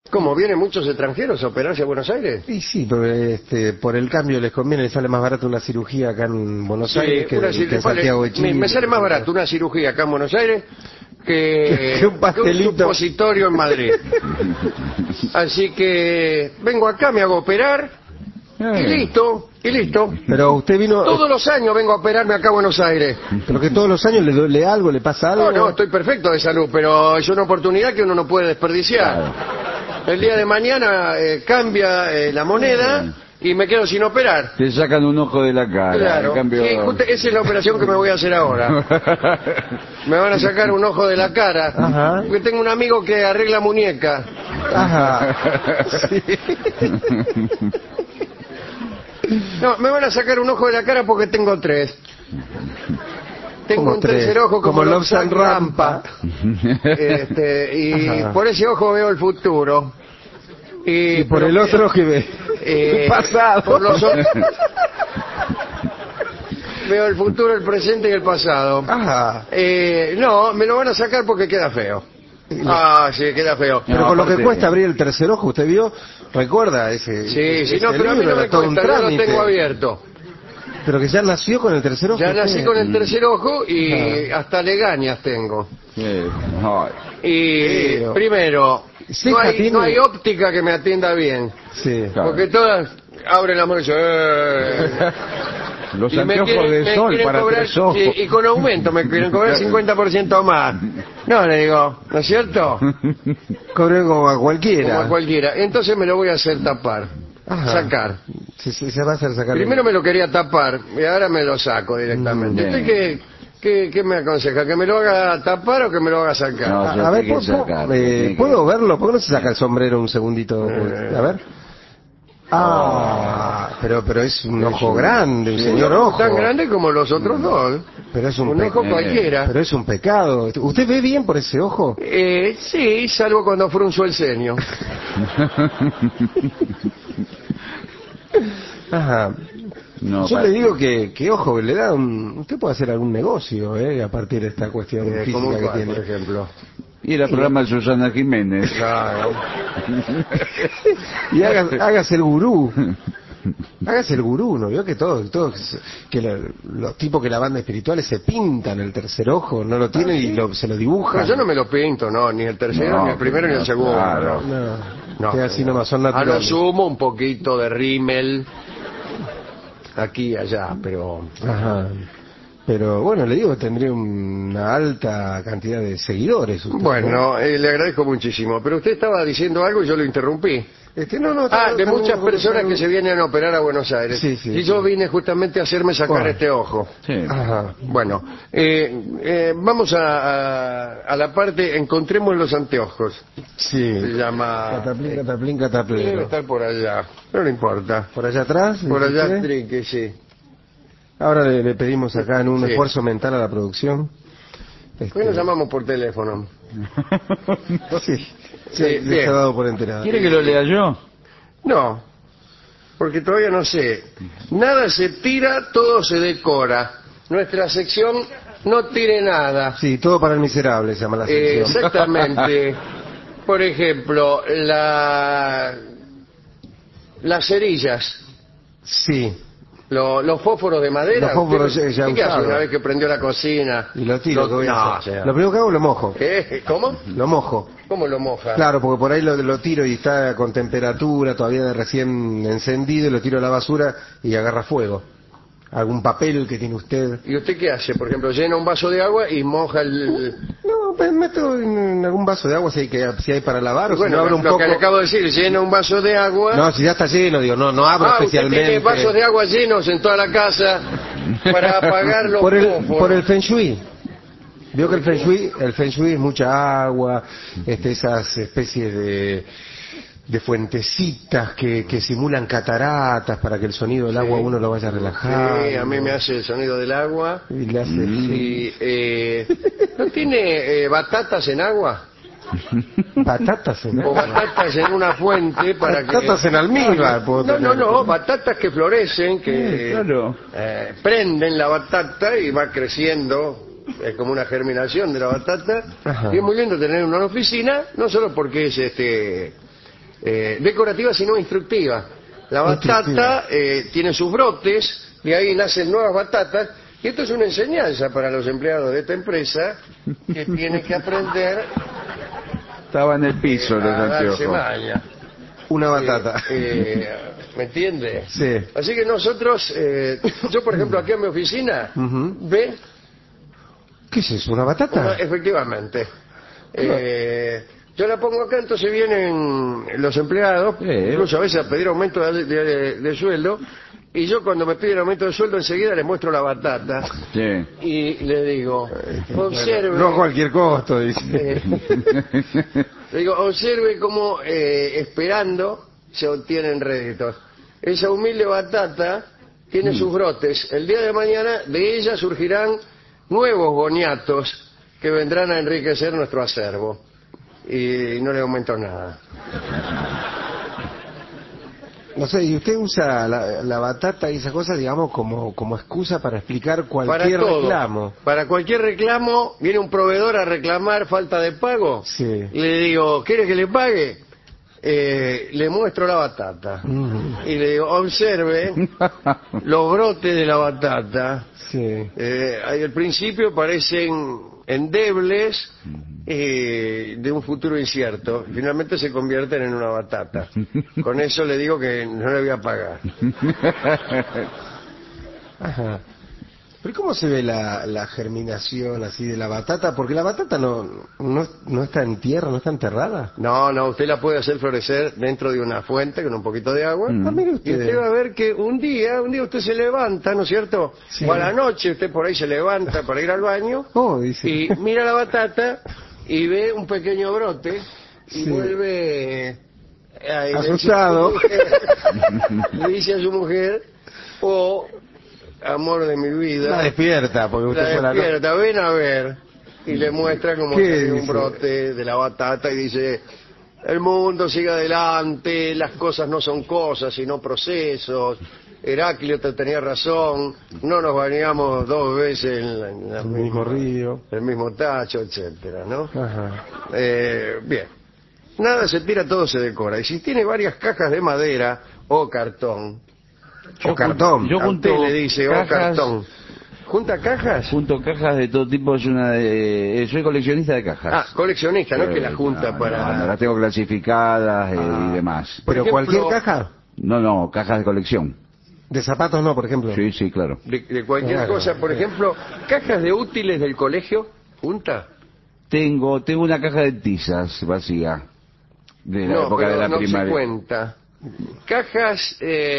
¿Cómo? ¿Vienen muchos extranjeros a operarse a Buenos Aires? Y sí, pero por el cambio les conviene, les sale más barato una cirugía acá en Buenos Aires que en Santiago de Chile. Me sale más barato una cirugía acá en Buenos Aires que un pastelito. un supositorio en Madrid. Así que vengo acá, me hago operar y listo. Pero usted vino... Todos los años vengo a operarme acá a Buenos Aires. Pero que todos los años le duele algo, le pasa algo. No, estoy perfecto de salud, pero es una oportunidad que uno no puede desperdiciar. Claro. El día de mañana cambia la moneda y me quedo sin operar. Te sacan un ojo de la cara. Claro, En cambio... sí, esa es la operación que me voy a hacer ahora. Me van a sacar un ojo de la cara. Ajá. Porque tengo un amigo que arregla muñeca. Ajá. Sí. No, me van a sacar un ojo de la cara porque tengo tres. Tengo un tercer ojo como Lobsang Rampa. Y Ajá. por ese ojo veo el futuro. Y por el otro que ve el pasado. Por los veo el futuro, el presente y el pasado. Ajá. No, me lo van a sacar porque queda feo. Ah, sí, queda feo. Pero No, con lo que aparte- cuesta abrir el tercer ojo, usted vio, recuerda ese. Sí, ese no, pero a mí libro, no me era todo un cuesta, yo lo trámite. tengo abierto. Pero que ya nació con el tercer ojo. Ya usted. nací con el tercer ojo y hasta legañas tengo. Ay. Y Pero- primero, Ceja tiene- no hay óptica que me atienda bien. Sí. Claro. Porque todas abren la mano y dicen, Los y me anteojos quieren- de me sol quieren para cobrar, tres ojos. sí, y con aumento me quieren cobrar 50% más. No, le digo, ¿no es cierto? Cobré como a cualquiera. Como a cualquiera. Entonces me lo voy a hacer tapar, Ajá. sacar. Se va a hacer sacar. Primero me lo quería tapar y ahora me lo saco directamente. Bien. ¿Usted qué me aconseja? ¿Que me lo haga tapar o que me lo haga sacar? No, A ver, tiene que sacar, tiene que- ¿puedo verlo? ¿Por qué no se saca el sombrero un segundito? A ver. Pero es un ojo grande, un señor ojo. Tan grande como los otros dos. Pero es un Un ojo pecado. cualquiera. Pero es un pecado. ¿Usted ve bien por ese ojo? Sí, salvo cuando frunzo el ceño. Ajá. No, Yo para- le digo que ojo, le da usted puede hacer algún negocio, a partir de esta cuestión Como física que cuál, tiene. por ejemplo. Y el programa de Susana Jiménez. Claro. Y hágase el gurú. Hágase el gurú, ¿no vio que los tipos que la banda espirituales se pintan el tercer ojo, no lo tienen y se lo No, dibujan? yo no me lo pinto, no, ni el tercero, No, ni el primero, ni el segundo. claro. No, que así nomás son A lo naturales. sumo un poquito de rímel aquí y allá, pero Ajá. Pero bueno, le digo, tendría una alta cantidad de seguidores. Usted, bueno, le agradezco muchísimo. Pero usted estaba diciendo algo y yo lo interrumpí. ¿no? De muchas personas que se vienen a operar a Buenos Aires. Sí, sí, y yo vine justamente a hacerme sacar Bueno. este ojo. Sí. Ajá. Bueno, vamos a la parte, encontremos los anteojos. Sí. Se llama... Cataplín, cataplín, Debe cataplero. estar por allá, no le importa. Por allá atrás. Por dice allá, usted. trinque, sí. Ahora le pedimos acá en un Sí. esfuerzo mental a la producción. ¿Por qué nos llamamos por teléfono? Sí, Sí, les bien. ha dado por enterado. ¿Quiere que lo lea yo? No, porque todavía no sé. Nada se tira, todo se decora. Nuestra sección no tire nada. Sí, todo para el miserable se llama la sección. Exactamente. Por ejemplo, las cerillas, Sí, los fósforos de madera. Los fósforos ¿Usted ya ¿Qué hace usados. una vez que prendió la cocina? y lo tiro, ¿qué voy a No, hacer? señor. Lo primero que hago lo mojo. ¿Qué? ¿Cómo? Lo mojo. ¿Cómo lo moja? Claro, porque por ahí lo tiro y está con temperatura, todavía de recién encendido, y lo tiro a la basura y agarra fuego. Algún papel que tiene usted. ¿Y usted qué hace? Por ejemplo, llena un vaso de agua y moja el... No, pues meto en algún vaso de agua si hay para lavar, o si Bueno, no abro un lo poco. que le acabo de decir, llena un vaso de agua... No, si ya está lleno, digo, no abro usted especialmente. tiene vasos de agua llenos en toda la casa para apagar los fósforos. por el Feng Shui. Vio que el Feng Shui es mucha agua, esas especies de fuentecitas que simulan cataratas para que el sonido del agua uno lo vaya a relajar. Sí, a mí me hace el sonido del agua. Y le hace... Y, ¿no tiene batatas en agua? Batatas en O agua. batatas en una fuente para Batatas que... en almíbar. puedo No, tener. batatas que florecen, que Claro. prenden la batata y va creciendo. Es como una germinación de la batata. Ajá. Y es muy lindo tener una oficina, no solo porque es decorativa sino instructiva. La batata tiene sus brotes, y ahí nacen nuevas batatas, y esto es una enseñanza para los empleados de esta empresa, que tienen que aprender Estaba en el piso los a darse anteojos. maña. Una batata. ¿Me entiende? Sí. Así que nosotros, yo por ejemplo aquí en mi oficina, Ujú. ve, ¿Qué es eso? ¿Una batata? efectivamente, yo la pongo acá, entonces vienen los empleados, incluso a veces a pedir aumento de sueldo, y yo cuando me piden aumento de sueldo enseguida les muestro la batata Sí. y le digo, observe, No a cualquier costo, dice. le digo, observe cómo esperando se obtienen réditos. Esa humilde batata tiene sus brotes. El día de mañana de ella surgirán nuevos boniatos que vendrán a enriquecer nuestro acervo. Y no le aumento nada. No sé, ¿y usted usa la batata y esas cosas, digamos, como excusa para explicar cualquier Para todo. reclamo? Para cualquier reclamo, viene un proveedor a reclamar falta de pago. Sí. Le digo, ¿quiere que le pague? Le muestro la batata. Y le digo, observe los brotes de la batata. Sí. Al principio parecen endebles, de un futuro incierto. Finalmente se convierten en una batata. Con eso le digo que no le voy a pagar. Ajá. ¿Pero cómo se ve la germinación así de la batata? Porque la batata no está en tierra, no está enterrada. No, usted la puede hacer florecer dentro de una fuente con un poquito de agua. Ah, mire Y usted. usted va a ver que un día usted se levanta, ¿no es cierto? Sí. O a la noche usted por ahí se levanta para ir al baño Oh, dice. y mira la batata y ve un pequeño brote y Sí. vuelve Asustado. le dice a su mujer, oh, amor de mi vida, La despierta, porque usted fue la a la no- despierta, ven a ver, y le muestra como ¿Qué sale un dice? brote de la batata y dice, el mundo sigue adelante, las cosas no son cosas sino procesos, Heráclito tenía razón, no nos bañamos dos veces en el mismo río. el mismo tacho, etcétera, ¿no? Ajá. Bien, nada se tira, todo se decora, y si tiene varias cajas de madera o cartón, O cartón. Yo a usted junto le dice, o cajas, cartón, ¿junta cajas? junto cajas de todo tipo. Soy coleccionista de cajas. Ah, coleccionista, no es que la Sí, junta no, para... no, las tengo clasificadas y demás. Por Pero ejemplo, cualquier caja. No, cajas de colección. De zapatos no, por ejemplo. Sí, claro. de cualquier Claro, cosa, por sí. ejemplo, cajas de útiles del colegio, ¿junta? Tengo una caja de tizas vacía de la No, época pero de la no se primaria. cuenta. Cajas,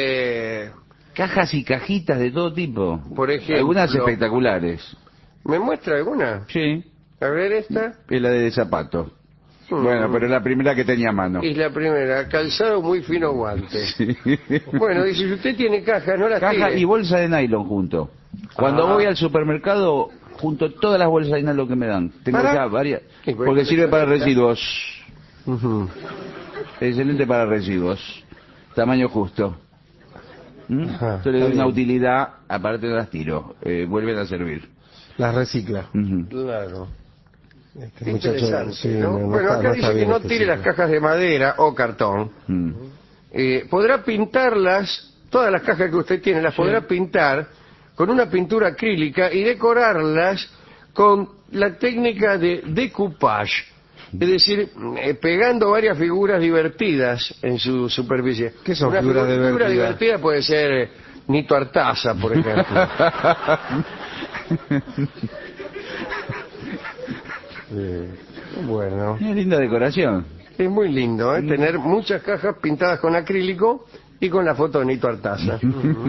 Cajas y cajitas de todo tipo. Por ejemplo. Algunas espectaculares. ¿me muestra alguna? Sí. A ver esta. Es la de zapato. Mm. Bueno, pero es la primera que tenía a mano. Es la primera, calzado muy fino guante. Sí. Bueno, dice, si usted tiene cajas, no las Caja tire. y bolsa de nylon junto. Cuando Ah. voy al supermercado, junto todas las bolsas de nylon que me dan. Tengo ¿Para? ya varias. Sí, Porque sirve para residuos. Ujú. Excelente para residuos. Tamaño justo. Ajá, Yo le doy está una bien. utilidad, aparte las tiro. Vuelven a servir. Las recicla. Ujú. Claro. Este Qué muchacho, interesante, sí, ¿no? no Bueno, está- acá no dice está que bien no este tire las chico. cajas de madera o cartón. Mm. Podrá pintarlas, todas las cajas que usted tiene, las podrá pintar con una pintura acrílica y decorarlas con la técnica de decoupage, es decir, pegando varias figuras divertidas en su superficie. ¿Qué son Una figuras figura divertidas? divertida puede ser Nito Artaza, por ejemplo. Bueno, Qué linda decoración. es muy lindo, tener muchas cajas pintadas con acrílico y con la foto de Nito Artaza.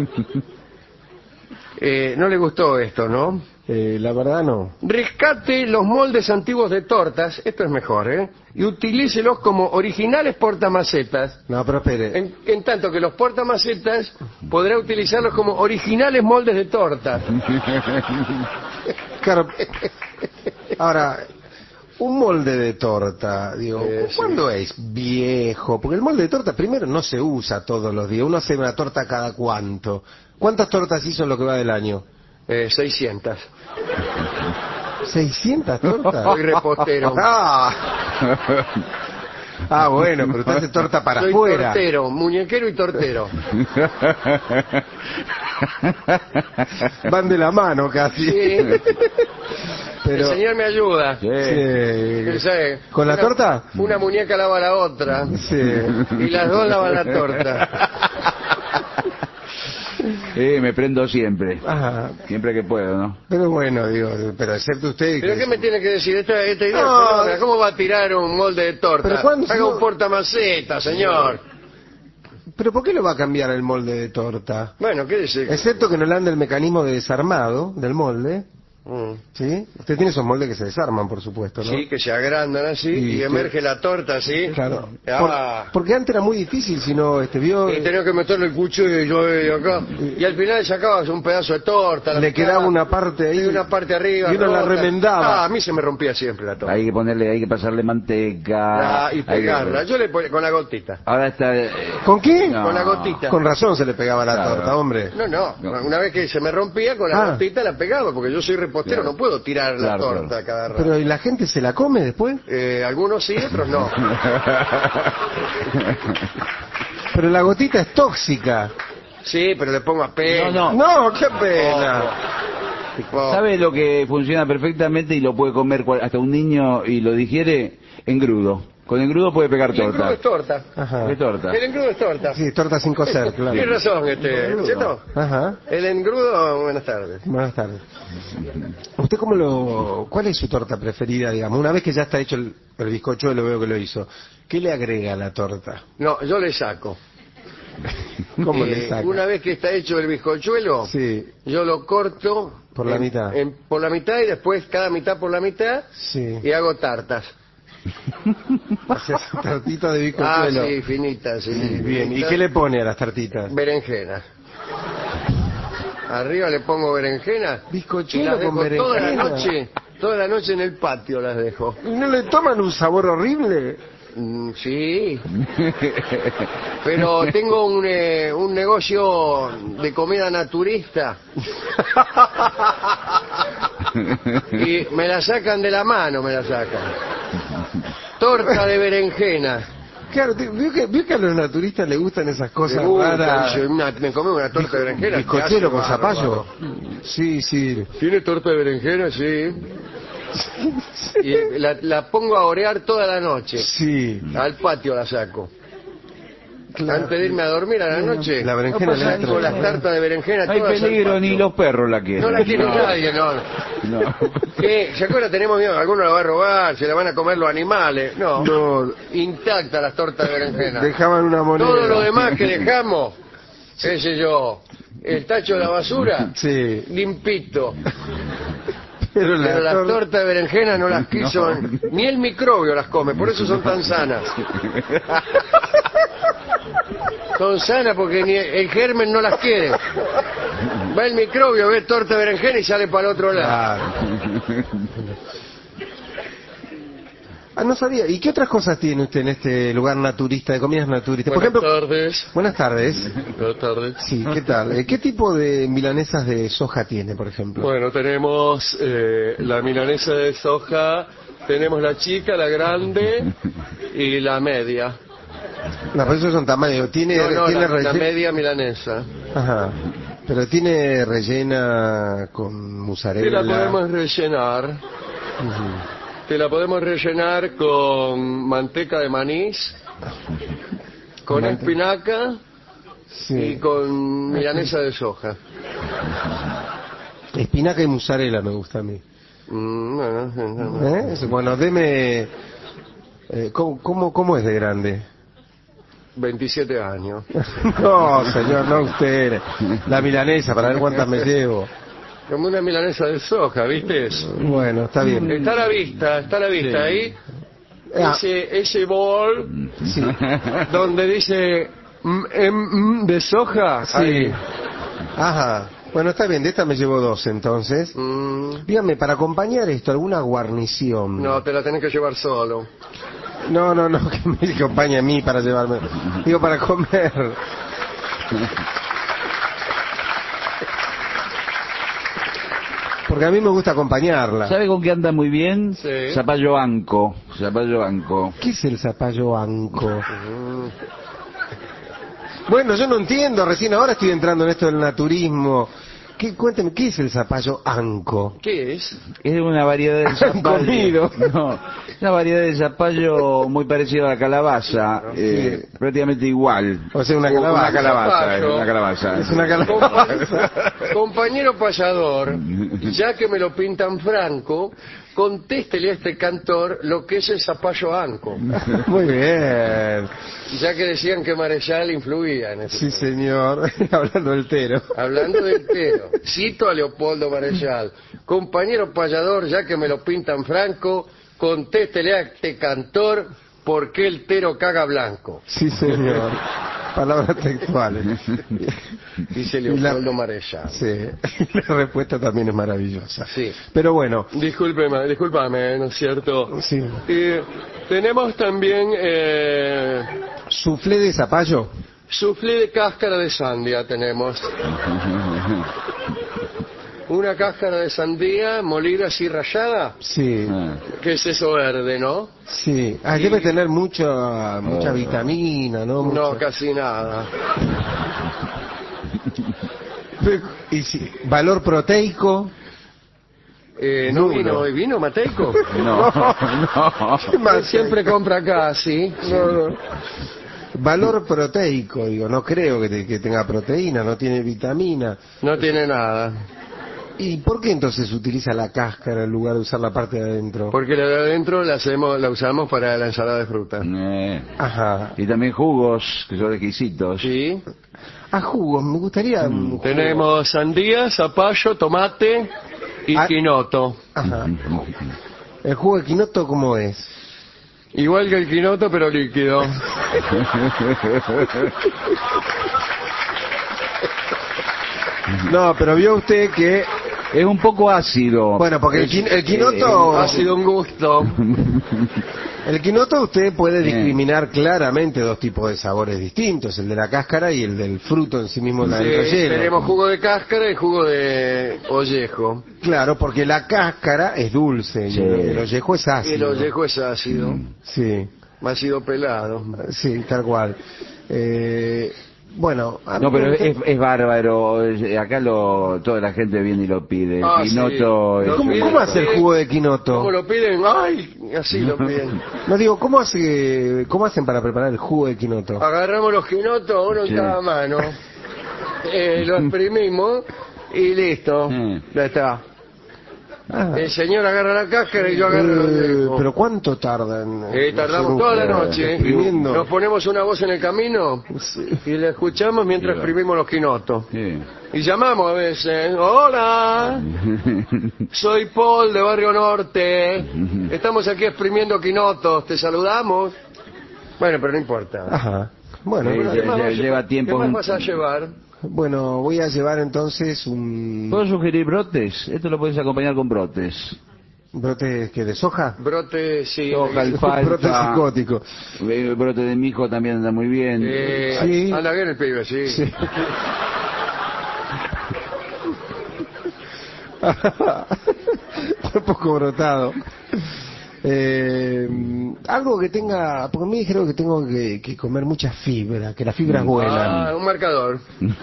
No le gustó esto, ¿no? La verdad no. Rescate los moldes antiguos de tortas, esto es mejor, ¿eh? Y utilícelos como originales portamacetas, No, pero espere. en tanto que los portamacetas podrá utilizarlos como originales moldes de tortas. Claro. Ahora, un molde de torta, digo, Sí. ¿cuándo es viejo? Porque el molde de torta primero no se usa todos los días. Uno hace una torta cada cuánto. ¿Cuántas tortas hizo en lo que va del año? 600. ¿600 tortas? Soy repostero. Ah, Ah, bueno, pero usted hace torta para Soy afuera. tortero, muñequero y tortero. Van de la mano casi. Sí. Pero, El señor me ayuda. Sí. sí. Sí. ¿Con la Una- torta? Una muñeca lava la otra. Sí. Y las dos lavan la torta. Me prendo siempre. Ajá. Siempre que puedo, ¿no? Pero bueno, digo, pero excepto usted. ¿Pero que- qué me tiene que decir? Esta idea No. es fenómena. ¿Cómo va a tirar un molde de torta? Pero ¿cuándo Haga no? un portamaceta, señor. ¿Pero por qué lo va a cambiar el molde de torta? Bueno, ¿qué dice? Excepto que no le anda el mecanismo de desarmado del molde, Mm. ¿sí? Usted tiene esos moldes que se desarman, por supuesto, ¿no? Sí, que se agrandan así Y y emerge la torta así. Claro. Ah. Porque antes era muy difícil, si no, vio... Y tenía que meterle el cuchillo de acá. Y al final sacabas un pedazo de torta. la Le picabas, quedaba una parte ahí. y una parte arriba. Y uno la rota. remendaba. Ah, a mí se me rompía siempre la torta. Hay que pasarle manteca. Ah, y hay que- pegarla. Yo le ponía con la gotita. Ahora está... ¿Con qué? No. Con la gotita. Con razón se le pegaba la Claro. torta, hombre. No. Una vez que se me rompía, con la Ah. gotita la pegaba, porque yo soy repostero, Claro. no puedo tirar la Claro, torta claro. cada rato. Pero ¿y la gente se la come después? Algunos sí, otros no. Pero la gotita es tóxica. Sí, pero le pongo a pelo. No. No, qué pena. ¿Sabe lo que funciona perfectamente y lo puede comer hasta un niño y lo digiere? Engrudo. Con engrudo puede pegar El engrudo torta. es torta. Ajá. ¿Qué torta? El engrudo es torta. Sí, torta sin cocer, Tienes claro. razón, ¿cierto? Ajá. El engrudo, buenas tardes. Buenas tardes. ¿Usted cuál es su torta preferida, digamos? Una vez que ya está hecho el bizcochuelo, veo que lo hizo. ¿Qué le agrega a la torta? No, yo le saco. ¿Cómo le saca? Una vez que está hecho el bizcochuelo, Sí, yo lo corto Por la mitad. por la mitad y después cada mitad por la mitad sí. y hago tartas. Hace su tartita de Ah, bizcochuelo. sí, finitas, sí. Bien, ¿y finitas. qué le pone a las tartitas? Berenjena. Arriba le pongo berenjena y Bizcochuelo las con dejo berenjena. toda la noche en el patio las dejo. ¿Y no le toman un sabor horrible? Sí, pero tengo un negocio de comida naturista y me la sacan de la mano, me la sacan. Torta de berenjena. Claro, vio que a los naturistas les gustan esas cosas Me gusta, raras. dice, me comí una torta de berenjena. ¿Bizcochuelo te con hace zapallo? bárbaro. Sí, sí. ¿Tiene torta de berenjena? Sí. Y la pongo a orear toda la noche. Sí. Al patio la saco. Claro. Antes de irme a dormir a la noche, La berenjena le saco entra. las tartas de berenjena No hay todas al peligro, patio. ni los perros la quieren. No la quiere nadie, no. No. ¿Qué? ¿Se acuerda? Tenemos miedo, alguno la va a robar, se la van a comer los animales. No, No, intacta las tortas de berenjena. dejaban una moneda. Todo lo demás que dejamos, qué sé yo, el tacho de la basura, Sí. limpito. Pero Pero las torta- tortas de berenjena no las quiso, ni el microbio las come, por eso son tan sanas. Son sanas porque ni el germen no las quiere. Va el microbio, ve torta de berenjena y sale para el otro lado. Claro. Ah, no sabía. ¿Y qué otras cosas tiene usted en este lugar naturista, de comidas naturistas? Por ejemplo, tardes. buenas tardes. Buenas tardes. Sí, ¿qué tal? ¿Qué tipo de milanesas de soja tiene, por ejemplo? Bueno, tenemos la milanesa de soja, tenemos la chica, la grande y la media. No, pero esos son tamaños. Tiene, No, tiene la relleno. media milanesa. Ajá. Pero tiene rellena con Te mozzarella. la podemos rellenar. Ujú. Te la podemos rellenar con manteca de manís, con espinaca Sí. y con milanesa de soja. Espinaca y mozzarella me gusta a mí. Bueno, Bueno, deme... ¿cómo es de grande? 27 años. No, señor, no usted. La milanesa, para ver cuántas me llevo. Como una milanesa de soja, ¿viste? Bueno, está bien. Está a la vista ahí. Ah, Ese bol sí. donde dice de soja. Sí. Ahí. Ajá. Bueno, está bien, de esta me llevo dos entonces. Mm, Dígame, para acompañar esto, ¿alguna guarnición? no, te la tenés que llevar solo. No, que me acompañe a mí para llevarme. Digo, para comer. Porque a mí me gusta acompañarla. ¿Sabe con qué anda muy bien? Sí. Zapallo anco. Zapallo anco. ¿Qué es el zapallo anco? Bueno, yo no entiendo, recién ahora estoy entrando en esto del naturismo. Cuénteme, ¿qué es el zapallo anco? ¿Qué es? Es una variedad de zapallo. Comido. No, una variedad de zapallo muy parecida a la calabaza, prácticamente igual. O sea, una calabaza. Una calabaza, Zapallo. una calabaza. Es una calabaza. Compañero payador, ya que me lo pintan franco, contéstele a este cantor lo que es el zapallo anco. Muy bien. Ya que decían que Marechal influía en eso. Sí, señor. Hablando del tero. Hablando del tero, cito a Leopoldo Marechal. Compañero payador, ya que me lo pintan franco, contéstele a este cantor por qué el tero caga blanco. Sí, señor. Palabras textuales. Dice Leopoldo Marechal. Sí, la respuesta también es maravillosa. Sí. Pero bueno, Discúlpame, ¿no es cierto? sí. Tenemos también ¿Suflé de zapallo? soufflé de cáscara de sandía tenemos. Una cáscara de sandía molida así rallada. Sí, ¿Qué es eso verde, no? sí. Ah, debe tener mucha vitamina, ¿no? No, Mucha- casi nada. Y sí, valor proteico. ¿No vino Mateico? No, no. Siempre compra acá, ¿sí? Valor proteico, digo, no creo que tenga proteína, no tiene vitamina. No tiene nada. ¿Y por qué entonces utiliza la cáscara en lugar de usar la parte de adentro? Porque la de adentro la usamos para la ensalada de fruta. Ajá. Y también jugos, que son exquisitos. ¿Sí? Ah, jugos, me gustaría... un jugo. Tenemos sandía, zapallo, tomate y Ah. quinoto. Ajá. ¿El jugo de quinoto cómo es? Igual que el quinoto, pero líquido. No, pero vio usted que... Es un poco ácido. Bueno, porque el quinoto... Ha sido un gusto. El quinoto usted puede discriminar claramente dos tipos de sabores distintos, el de la cáscara y el del fruto en sí mismo, el Sí, relleno. tenemos jugo de cáscara y jugo de ollejo. Claro, porque la cáscara es dulce Sí. y el ollejo es Y ácido. el ollejo es ácido. Sí, Ácido pelado. sí, tal cual. Bueno, a mí No, pero me gusta- es bárbaro. Acá toda la gente viene y lo pide. Ah, El sí. quinoto es- ¿Cómo hace el jugo de quinoto? ¿Cómo lo piden? ¡Ay! Así lo piden. No digo, ¿cómo hacen para preparar el jugo de quinoto? Agarramos los quinotos, uno en Sí. cada mano. Lo exprimimos y listo. Ya está. Ah, El señor agarra la cáscara y yo agarro el ollejo. pero ¿cuánto tardan? Tardamos toda la noche. Exprimiendo. Nos ponemos una voz en el camino y la escuchamos mientras Sí. exprimimos los quinotos. Sí. Y llamamos a veces. ¡Hola! Soy Paul de Barrio Norte. Estamos aquí exprimiendo quinotos. ¿Te saludamos? Bueno, pero no importa. Ajá. Bueno, Sí, bueno, sí. Lleva tiempo. ¿Qué más vas a llevar? bueno, voy a llevar entonces un ¿Puedo sugerir brotes? Esto lo puedes acompañar con brotes. brote que de soja. Brote, sí. Soja, alfalfa. Brote psicótico. Brote de mijo también anda muy bien. Sí. Anda bien el pibe, sí. Sí. Un poco brotado. Algo que tenga, porque me dijeron que tengo que comer mucha fibra, que la fibra es buena. Un marcador.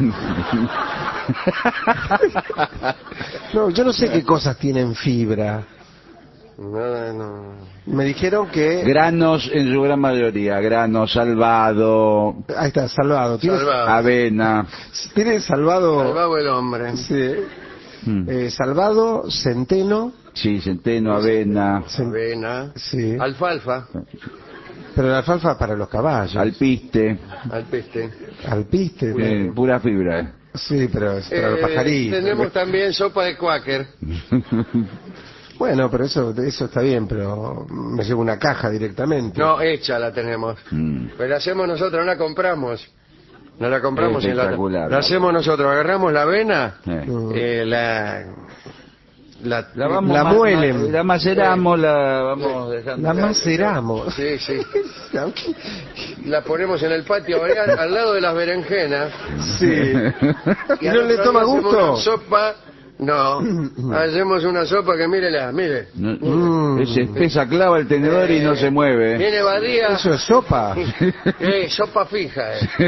No, yo no sé qué cosas tienen fibra. Nada, no. Me dijeron que... Granos en su gran mayoría. Grano, salvado, Ahí está, salvado. ¿Tienes, Salvado. avena. ¿tienes salvado? Salvado el hombre. Sí. Salvado, centeno. Sí, centeno, avena, Avena. Sí. Alfalfa. Pero la alfalfa para los caballos. alpiste. Alpiste. Alpiste. Pura fibra. Sí, pero es para los pajaritos. Tenemos también sopa de cuáquer. Bueno, pero eso está bien, pero me llevo una caja directamente. No, hecha la tenemos. Pero la hacemos nosotros, no la compramos. No la compramos en la... Espectacular. La hacemos nosotros, agarramos la avena, La La muelen. La maceramos, la vamos dejando. La maceramos. Sí, sí. La ponemos en el patio al lado de las berenjenas. Sí. ¿Y no al le otro toma día hacemos gusto? una sopa No, hacemos una sopa que mírela, mire. Es espesa, clava el tenedor y no se mueve. Viene Badía. Eso es sopa. Sopa fija.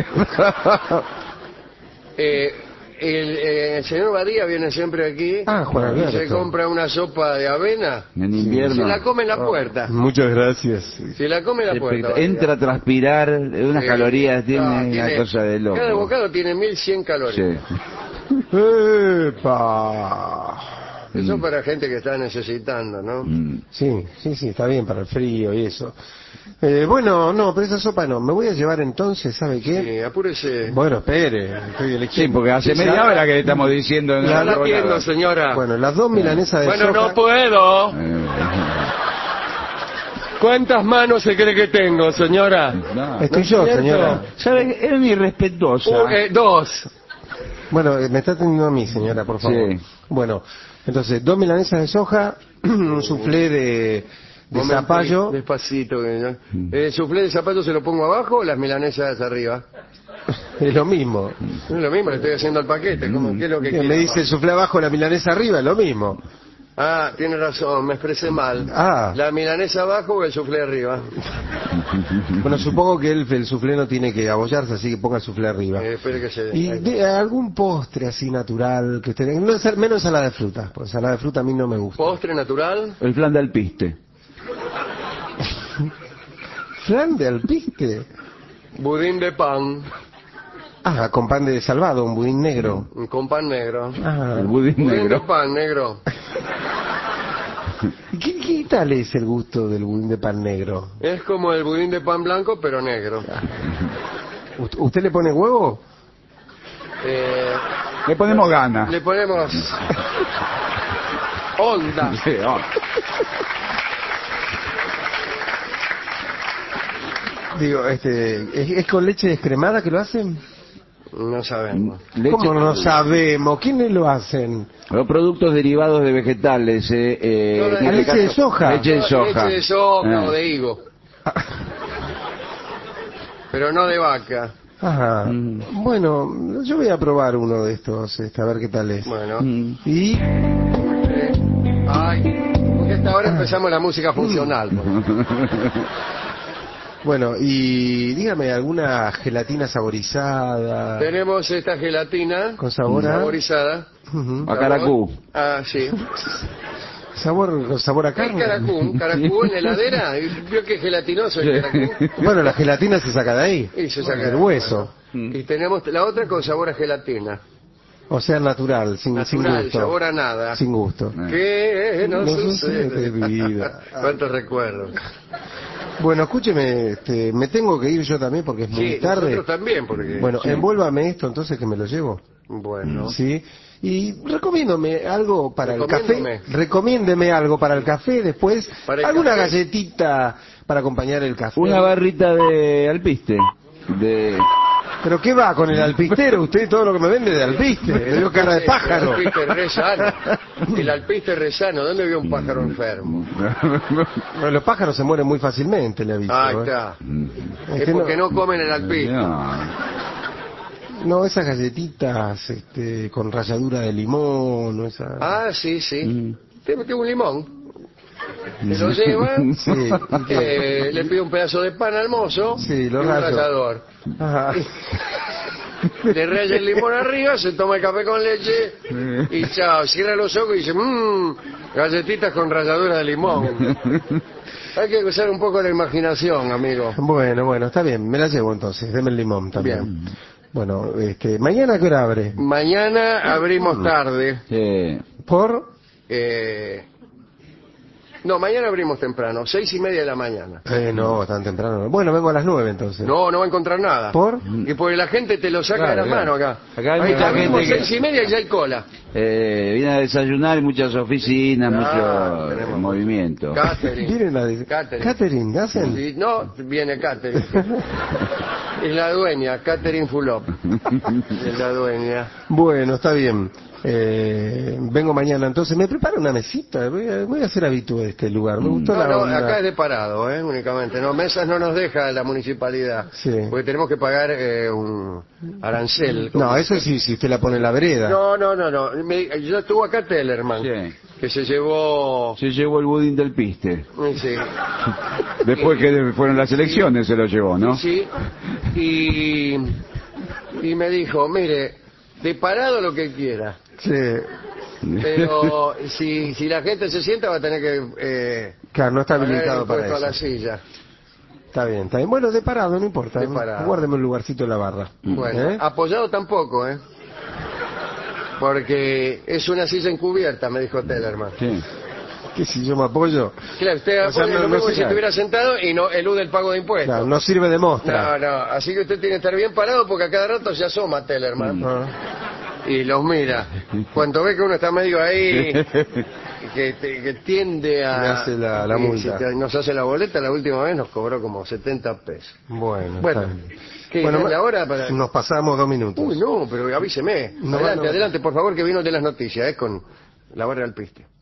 El señor Badía viene siempre aquí. Juan y Alberto. se compra una sopa de avena. En invierno. Se la come en la puerta. Muchas gracias. Se la come en la puerta. Badía. Entra a transpirar, unas calorías, tiene una cosa de loco. Cada bocado tiene 1100 calorías. Sí. ¡Epa! Eso para gente que está necesitando, ¿no? Sí, está bien para el frío y eso. Bueno, no, pero esa sopa no. Me voy a llevar entonces, ¿sabe qué? Sí, apúrese. Bueno, espere, estoy eligiendo. Sí, porque hace media hora que le estamos diciendo. Ya la atiendo, señora. Bueno, las 2 milanesas de Bueno, soja. no puedo. ¿Cuántas manos se cree que tengo, señora? No. Estoy yo, ¿cierto? señora. ¿Sabe? Es muy respetuosa. 2. Bueno, me está atendiendo a mí, señora, por favor. Sí. Bueno, entonces, 2 milanesas de soja, un soufflé de zapallo. Despacito. ¿El soufflé de zapallo se lo pongo abajo o las milanesas arriba? Es lo mismo. No es lo mismo, le estoy haciendo el paquete. ¿Qué es lo que Me quiere? dice el soufflé abajo, la milanesa arriba, es lo mismo. Ah, tiene razón, me expresé mal. Ah. ¿La milanesa abajo o el soufflé arriba? Bueno, supongo que el soufflé no tiene que abollarse, así que ponga el soufflé arriba. Espere que se... Y algún postre así natural que usted... No, menos ensalada de fruta, porque ensalada de fruta a mí no me gusta. ¿Postre natural? El flan de alpiste. ¿Flan de alpiste? Budín de pan, Con pan de salvado, un budín negro. con pan negro. El budín Budín de negro. pan negro. ¿Qué tal es el gusto del budín de pan negro? Es como el budín de pan blanco, pero negro. ¿Usted le pone huevo? Le ponemos ganas. Le ponemos onda. Sí, Digo, ¿es con leche descremada que lo hacen? No sabemos. ¿Cómo no sabemos? ¿Quiénes lo hacen? Los productos derivados de vegetales. leche de soja. Leche de soja. Leche de soja o de higo. Pero no de vaca. Ajá. Bueno, yo voy a probar uno de estos, a ver qué tal es. Bueno. Y... Ay, porque hasta ahora empezamos la música funcional. Bueno, y dígame, ¿alguna gelatina saborizada? Tenemos esta gelatina ¿Con sabor a? saborizada. Ujú. Caracú. Sí. ¿Sabor a ¿El carne? caracú en la heladera? ¿Vio que es gelatinoso el caracú? Bueno, la gelatina se saca de ahí. Y se saca del de- hueso. Y tenemos la otra con sabor a gelatina. O sea, natural, sin Natural, gusto. sabor a nada. Sin gusto. ¿Qué no No sucede? sucede, vida. Cuántos recuerdos. Bueno, escúcheme, me tengo que ir yo también porque es muy Sí, tarde. nosotros también, porque... Bueno, envuélvame esto entonces que me lo llevo. Bueno. ¿Sí? Y recomiéndome algo para el café. Recomiéndome. Recomiéndeme algo para el café después. ¿Para el Alguna café? galletita para acompañar el café. Una barrita de alpiste. ¿Pero qué va con el alpistero? Usted todo lo que me vende de alpiste. Le dio cara de pájaro. El alpiste es re sano. El alpiste es re sano. ¿Dónde vio un pájaro enfermo? Bueno, los pájaros se mueren muy fácilmente, le aviso. Ah, ¿eh? está. Es Este, porque no comen el alpiste. No, esas galletitas con ralladura de limón, o esa... Ah, sí, sí. Te metió un limón. Se lo lleva, Sí, ¿y qué? le pide un pedazo de pan al mozo Sí, lo y un rayo. rallador. Ajá. Le raya el limón arriba, se toma el café con leche y chao, cierra los ojos y dice, galletitas con ralladura de limón. Hay que usar un poco la imaginación, amigo. Bueno, está bien, me la llevo entonces, deme el limón también. Bueno, ¿mañana a qué hora abre? Mañana abrimos tarde. ¿Por? No, mañana abrimos temprano, 6:30 de la mañana. No, tan temprano. no. Bueno, vengo a las 9 entonces. No va a encontrar nada. ¿Por? Y porque la gente te lo saca Claro, de la mano acá. Acá hay Ahí mucha abrimos gente que- 6:30 y ya hay cola. Viene a desayunar, muchas oficinas, mucho tenemos movimiento. Catering. Vienen a Catering. Catering, ¿hacen? Sí, no, viene Catering. Es la dueña, Catering Fulop. Es la dueña. Bueno, está bien. Vengo mañana, entonces me preparo una mesita. Voy a hacer habitué de este lugar. Me gustó la onda. Acá es de parado, únicamente. No, mesas no nos deja la municipalidad. Sí. Porque tenemos que pagar un arancel. No, eso sí, si usted la pone en la vereda. No. Yo estuvo acá Tellerman, Sí. que se llevó... Se llevó el budín del piste. Sí. Después que fueron las elecciones se lo llevó, ¿no? Sí. Y me dijo, mire, de parado lo que quiera. Sí. Pero si la gente se sienta va a tener que Claro, no está pagar el habilitado para impuesto a eso. la silla. Está bien. Bueno, de parado, no importa. De parado. Guárdeme un lugarcito en la barra. Bueno, apoyado tampoco, porque es una silla encubierta, me dijo Tellerman. Sí. ¿Qué si yo me apoyo? Claro, usted O sea, apoya lo no mismo se que si cae. estuviera sentado y no elude el pago de impuestos. Claro, no sirve de mostra. No, así que usted tiene que estar bien parado porque a cada rato se asoma Tellerman y los mira. Cuando ve que uno está medio ahí, que tiende a... Le hace la multa. Nos hace la boleta, la última vez nos cobró como 70 pesos. Bueno, Bueno, está bien. ¿qué? Bueno, ¿Y ahora para...? nos pasamos 2 minutos. Uy, no, pero avíseme. No, Adelante, no. adelante, por favor, que vino de las noticias, con la barra del piste.